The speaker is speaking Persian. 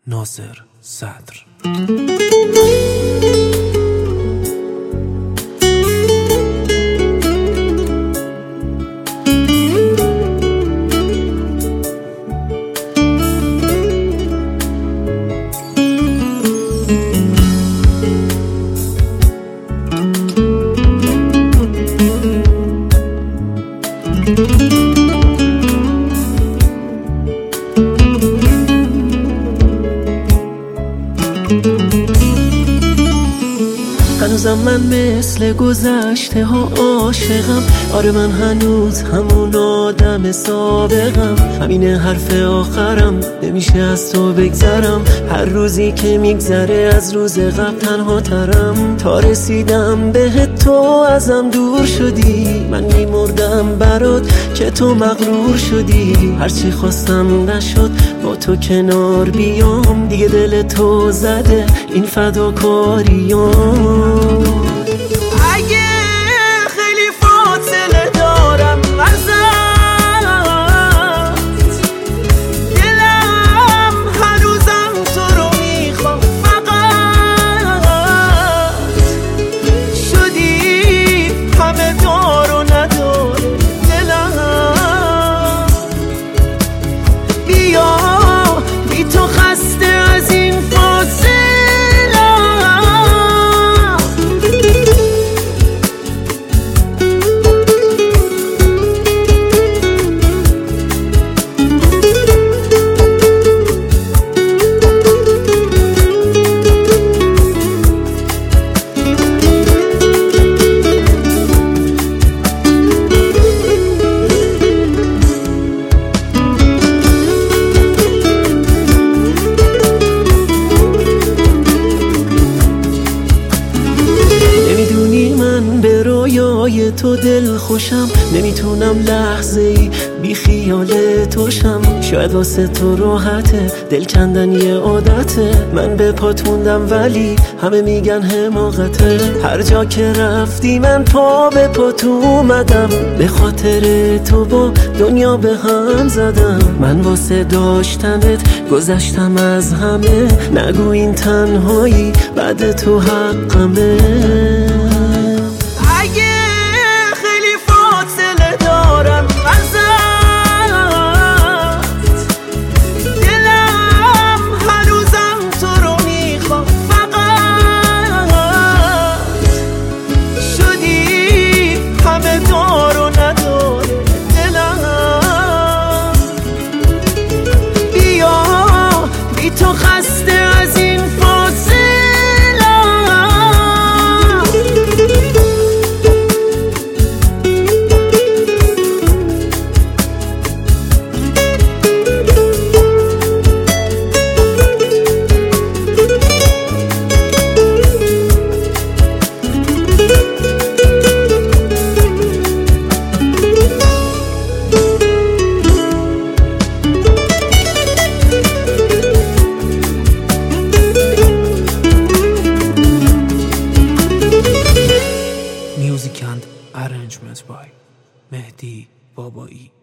ناصر صدر. هنوزم من مثل گذشته ها عاشقم. آره من هنوز همون آدم سابقم. همینه حرف آخرم، نمیشه از تو بگذرم. هر روزی که میگذره از روز قبل تنها ترم. تا رسیدم بهت تو ازم دور شدی. من میمردم برات که تو مغرور شدی. هرچی خواستم نشد با تو کنار بیام. دیگه دل تو زده این فداکاریام. اگه خیلی فاصله دارم ازت، دلم هنوزم تو رو میخوام. فقط شدی همه دار و ندار دلم. بیا بی تو خسته از این فاصله. رویای تو دل خوشم، نمیتونم لحظه ای بی خیال توشم. شاید واسه تو راحته، دل کندن یه عادته. من به پات موندم ولی همه میگن حماقته. هر جا که رفتی من پا به پات اومدم. به خاطر تو با دنیا به هم زدم. من واسه داشتنت گذشتم از همه. نگو این تنهایی بعد تو حقمه. تو خسته از این فاصله. Music and arrangements by Mehdi Babai.